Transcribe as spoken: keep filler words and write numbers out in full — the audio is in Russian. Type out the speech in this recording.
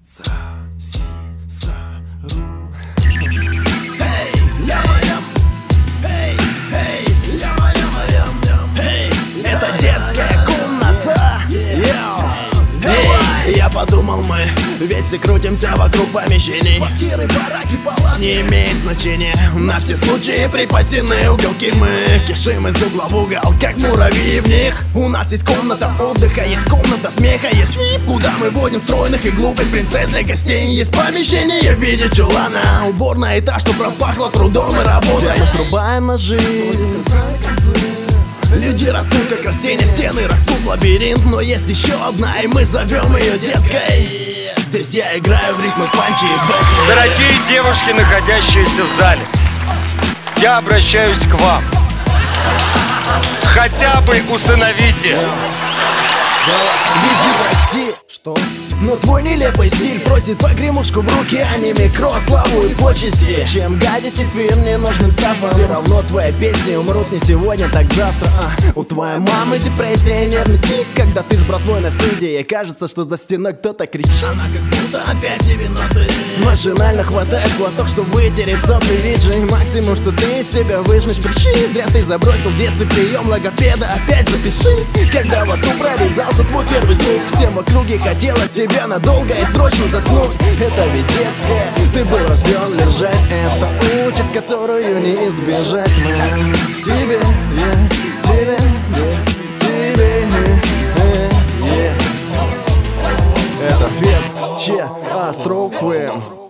Са-си-са-ру. Это детская комната. Эй, я подумал, мы ведь все крутимся вокруг помещений. Квартиры, бараки, палатки, не имеет значения. На все случаи припасены уголки. Мы кишим из угла в угол, как муравьи в них. У нас есть комната отдыха, есть комната смеха, есть вип, куда мы водим стройных и глупых принцесс для гостей. Есть помещение в виде чулана, уборная этаж, что пропахло трудом и работой. Мы срубаем на жизнь. Люди растут, как растения, стены растут в лабиринт. Но есть еще одна, и мы зовем ее детской. Здесь я играю в ритмы панчи и бэки. Дорогие девушки, находящиеся в зале, я обращаюсь к вам. Хотя бы усыновите. Види, прости, что? Но твой нелепый стиль просит погремушку в руки, а не микро, славу и почести. Чем гадить эфир ненужным стафом, все равно твои песни умрут не сегодня, так завтра. а. У твоей мамы депрессия, нервный тик, когда ты с братвой на студии, кажется, что за стеной кто-то кричит. Она как будто опять девяностые. Машинально хватает платок, чтобы вытереть сопли виджи. Максимум, что ты из себя выжмешь, прищи. Зря ты забросил в детстве прием логопеда, опять запишись. Когда во рту прорезался твой первый звук, всем в округе хотелось тебя надолго и срочно заткнуть. Это ведь детская, ты был рожден лежать. Это участь, которую не избежать, man. Тебе, yeah, тебе, yeah, тебе, yeah, yeah. Это Фет, Че, Астроуквем.